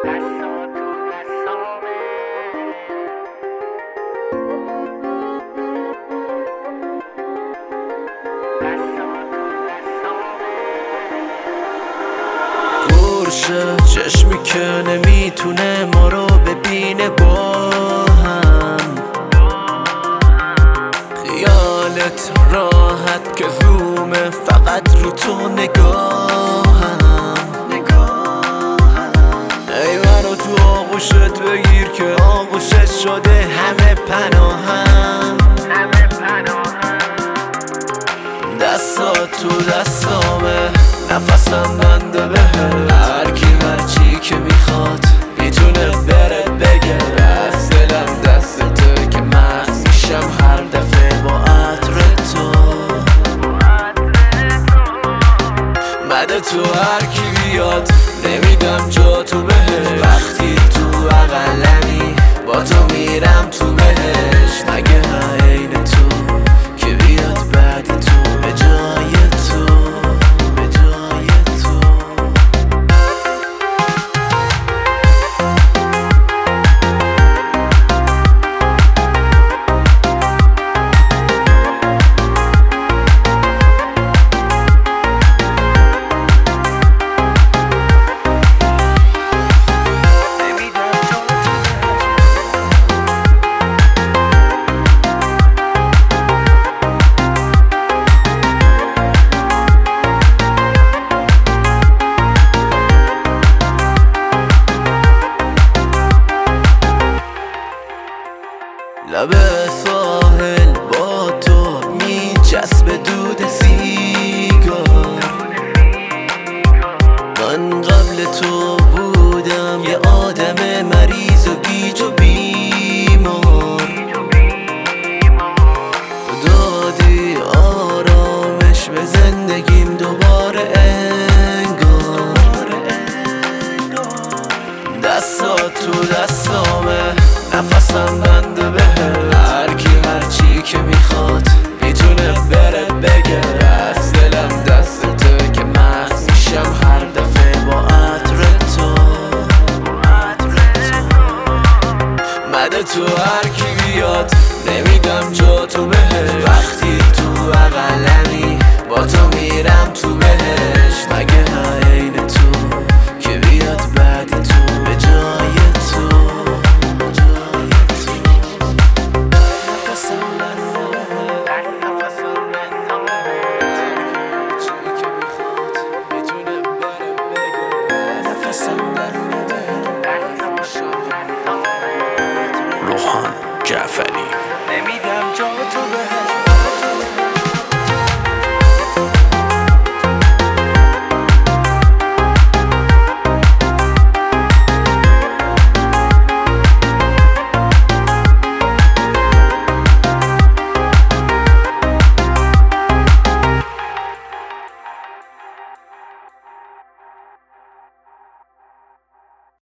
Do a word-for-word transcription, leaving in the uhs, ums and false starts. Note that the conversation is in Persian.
گرشه چشمی که نمیتونه ما رو ببینه با هم، خیالت راحت که زومه فقط رو تو نگاهم. ای منو تو آغوشت بگیر که آغوشت شده همه پناهم. دستات تو دستامه، نفسم بنده بهت. هر کی هر چی که میخواد میتونه بره بگه. از دلم دستته که مست میشم هر دفعه با عطر تو. بده تو هر کی بیاد نمیدم جا تو بهش. وقتی تو اقلمی با تو میرم تو بهش. مگه عین تو که بیاد بعدی تو به جای تو، به جای تو. لب ساحل با تو میچسبه دود سیگار. من قبل تو بودم یه آدم مریض و گیج و بیمار. دادی آرامش به زندگیم دوباره انگار. دستات تو دستامه، نفسم بنده بهت. هر کی هر چی که میخواد میتونه بره بگه. از دلم دستته که مست میشم هر دفعه با عطر تو. مده تو هر کی بیاد نمیدم جا تو بهش. وقتی تو اقلمی با تو میرم تو بهش. مگه عین تو که بیاد بعدی تو به جای تو. روحان جعفری.